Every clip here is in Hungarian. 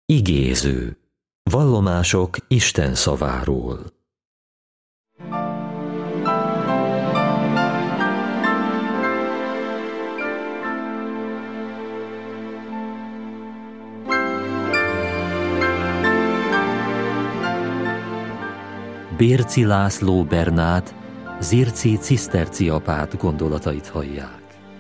Igéző. Vallomások Isten szaváról. Bérczy László Bernát, Zirci Ciszterci apát gondolatait hallják.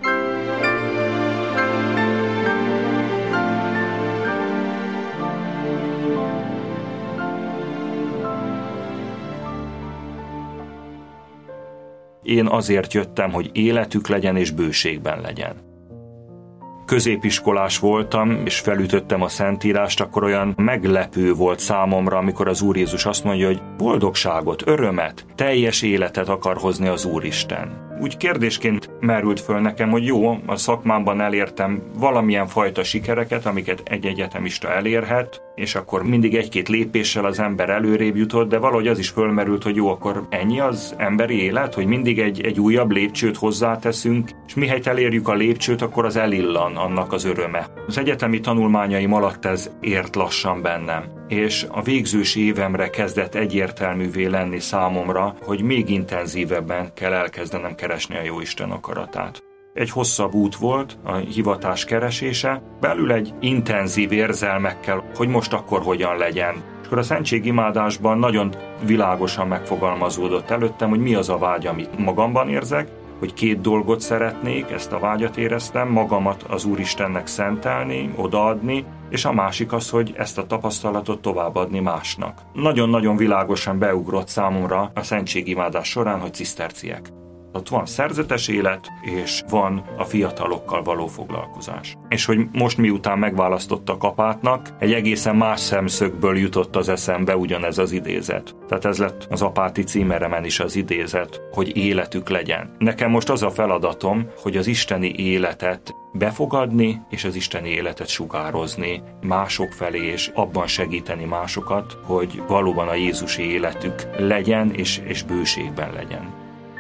Én azért jöttem, hogy életük legyen és bőségben legyen. Középiskolás voltam, és felütöttem a Szentírást, akkor olyan meglepő volt számomra, amikor az Úr Jézus azt mondja, hogy boldogságot, örömet, teljes életet akar hozni az Úristen. Úgy kérdésként merült föl nekem, hogy jó, a szakmámban elértem valamilyen fajta sikereket, amiket egy egyetemista elérhet, és akkor mindig egy-két lépéssel az ember előrébb jutott, de valahogy az is fölmerült, hogy jó, akkor ennyi az emberi élet, hogy mindig egy újabb lépcsőt hozzáteszünk, és mihelyt elérjük a lépcsőt, akkor az elillan annak az öröme. Az egyetemi tanulmányaim alatt ez ért lassan bennem, és a végzős évemre kezdett egyértelművé lenni számomra, hogy még intenzívebben kell elkezdenem keresni a Jóisten akaratát. Egy hosszabb út volt a hivatás keresése, belül egy intenzív érzelmekkel, hogy most akkor hogyan legyen. És akkor a szentségimádásban nagyon világosan megfogalmazódott előttem, hogy mi az a vágy, amit magamban érzek, hogy két dolgot szeretnék, ezt a vágyat éreztem, magamat az Úristennek szentelni, odaadni, és a másik az, hogy ezt a tapasztalatot továbbadni másnak. Nagyon-nagyon világosan beugrott számomra a szentségimádás során, hogy ciszterciek. Ott van szerzetes élet, és van a fiatalokkal való foglalkozás. És hogy most miután megválasztottak apátnak, egy egészen más szemszögből jutott az eszembe ugyanez az idézet. Tehát ez lett az apáti címeremen is az idézet, hogy életük legyen. Nekem most az a feladatom, hogy az isteni életet befogadni, és az isteni életet sugározni mások felé, és abban segíteni másokat, hogy valóban a Jézusi életük legyen, és bőségben legyen.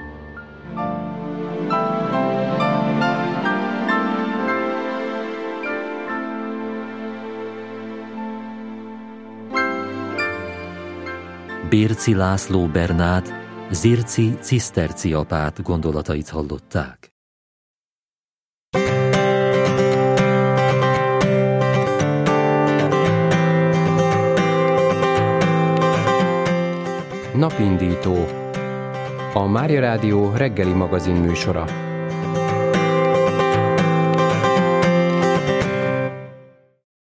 Bérczy László Bernát, Zirci Ciszterci apát gondolatait hallották. Napindító. A Mária Rádió reggeli magazin műsora.